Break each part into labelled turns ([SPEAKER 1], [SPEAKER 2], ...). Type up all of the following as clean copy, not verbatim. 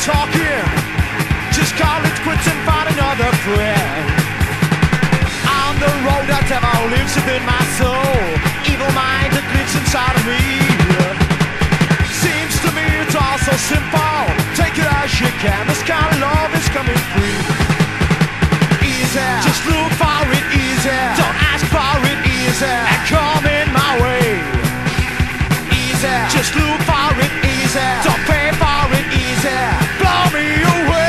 [SPEAKER 1] talking, just call it quits and find another friend. On the road, that devil lives within my soul, evil mind that lives inside of me. Seems to me it's all so simple, take it as you can, this kind of love is coming free. Easy, just look for it easy, don't ask for it easy, and come in my way. Easy, just look for it easy, don't pay for it easy, blow me away.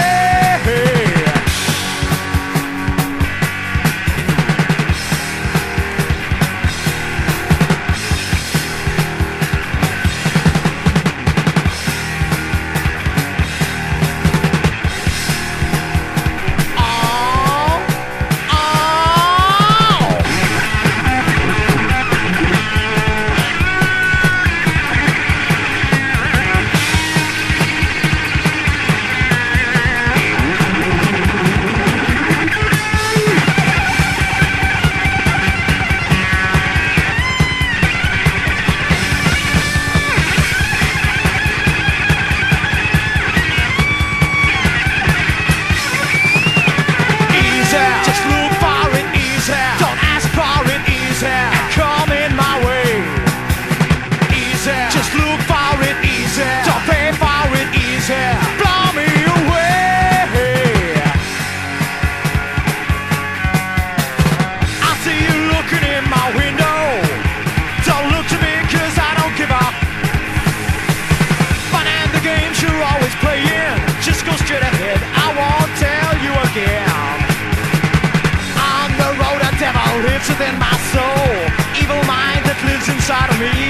[SPEAKER 1] Lives within my soul, evil mind that lives inside of me.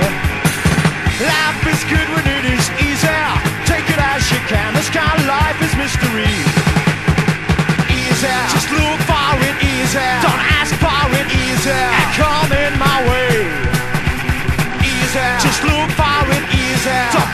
[SPEAKER 1] Life is good when it is easy, take it as you can, this kind of life is mystery. Easy, just look for it easy, don't ask for it easy, and come in my way. Easy, just look for it easy, don't